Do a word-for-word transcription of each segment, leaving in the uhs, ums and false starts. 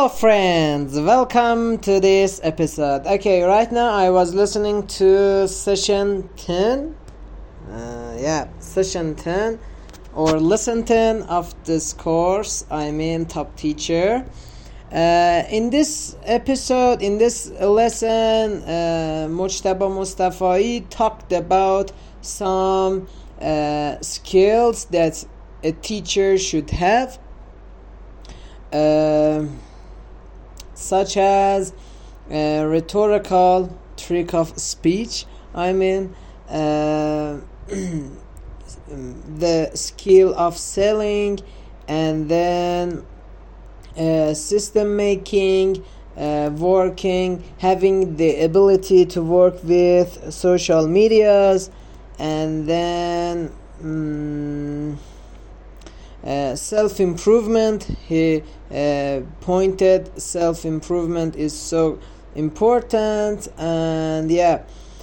Hello friends, welcome to this episode. Okay, right now I was listening to session ten. Uh, yeah, session ten or lesson ten of this course. I mean Top Teacher. Uh, in this episode, in this lesson, uh, Mujtaba Mustafai talked about some uh, skills that a teacher should have. Uh, such as uh, rhetorical trick of speech. I mean, uh, the skill of selling, and then uh, system making, uh, working, having the ability to work with social medias, and then um, Uh, self-improvement. He uh, pointed self-improvement is so important, and yeah,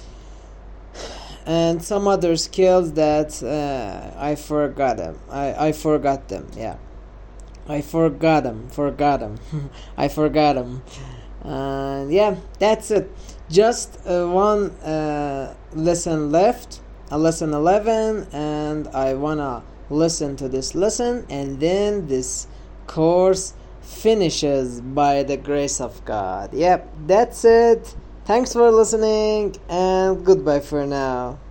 and some other skills that uh, I forgot them. I, I forgot them. Yeah, I forgot them. Forgot them. I forgot them. And yeah, that's it. Just uh, one uh, lesson left. A lesson eleven, and I wanna listen to this lesson, and then this course finishes by the grace of God. Yep, that's it. Thanks for listening, and goodbye for now.